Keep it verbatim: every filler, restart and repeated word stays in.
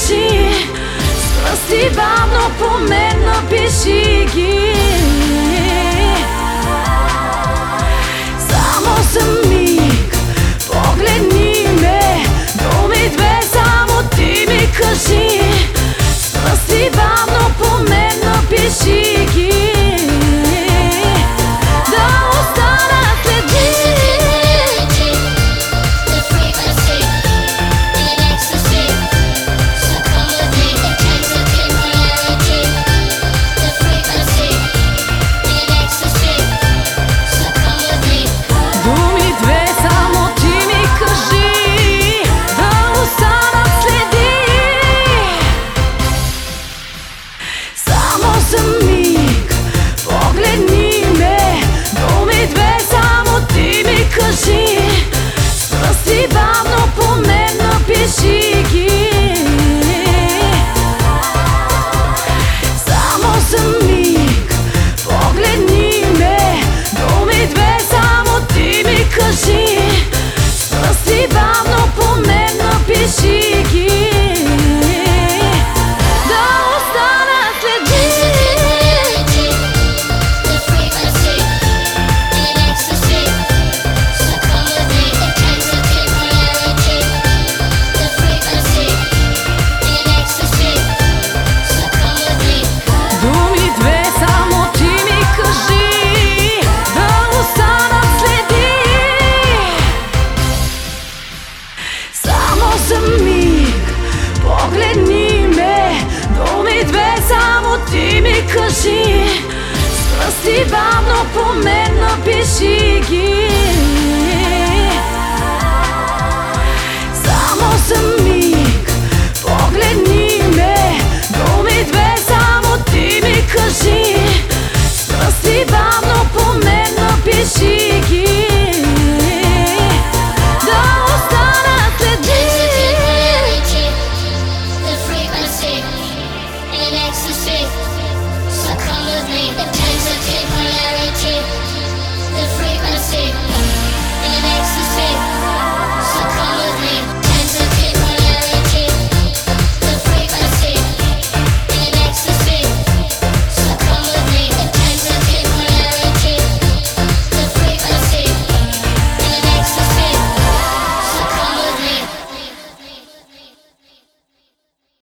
кажи, с пръсти бавно по мен напиши ги. Само за миг погледни ме, думи две само ти ми кажи, с пръсти бавно по мен напиши ги. Погледни ме, думи две само ти ми кажи, с пръсти бавно по мен напиши ги.